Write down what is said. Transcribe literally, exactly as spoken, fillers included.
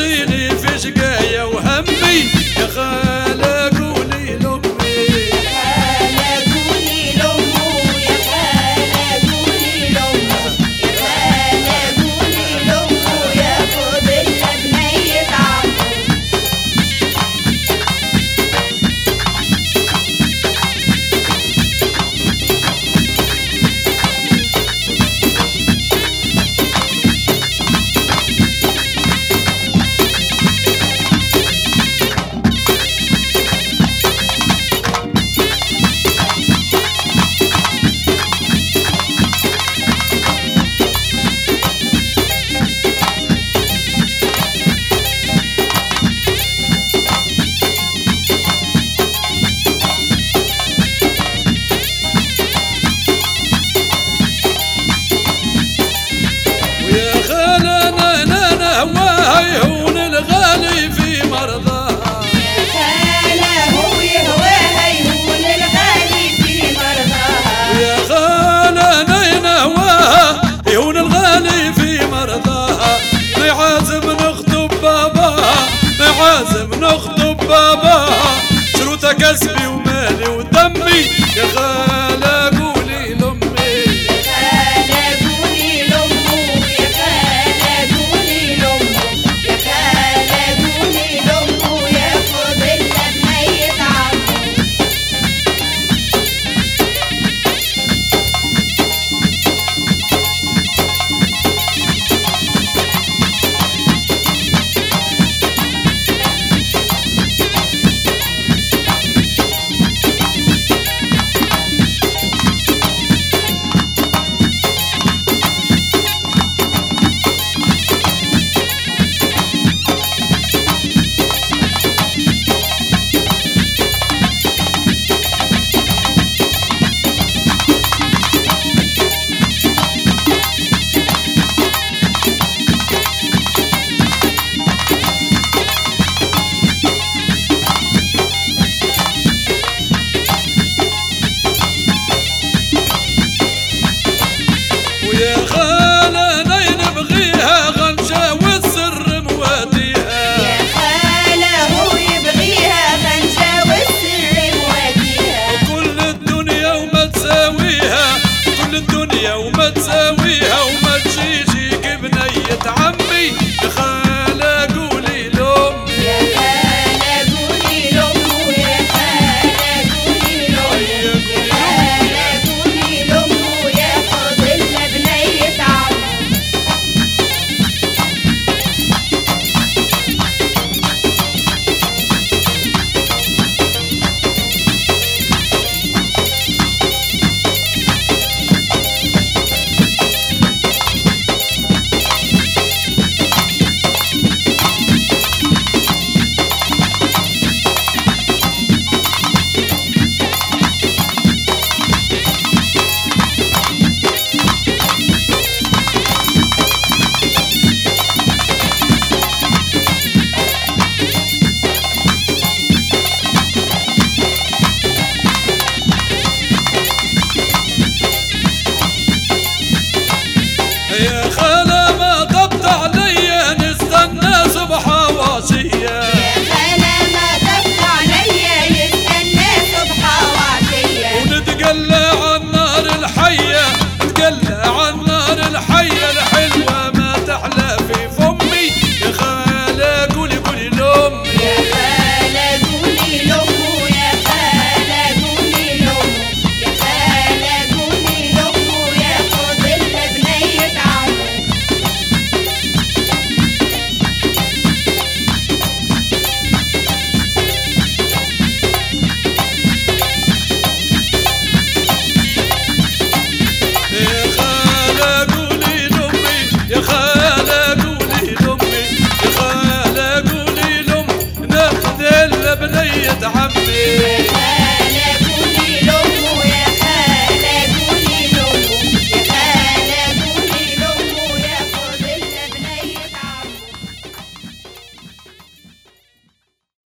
تنسيني في شقايا وهمي يا خالة قولي لأمي. يا خالة قولي لأمه، يا خالة قولي لأمه، يا خالة قولي لأمه ياخد إلا بنية عمه. يهون الغالي في مرضاها، يا خالة هو يهواها يهون الغالي في مرضاها. يا خالة نين هواها يهون الغالي في مرضاها. نعازم نخطب باباها، نعازم نخطب باباها، شروطها كسبي ومالي ودمي يا خالة قولي لأمي. يا خالة قولي لأمه، يا خالة قولي لأمه، يا خالة قولي لأمه ياخد إلا بنية عمه. ويا خالة نين نبغيها غنشة والسر مواتيها. يا خالة هو يبغيها غنشة والسر مواتيها. كل الدنيا وما تساويها، كل الدنيا وما تساويها، وما تجيجي بنية عمي يا خالة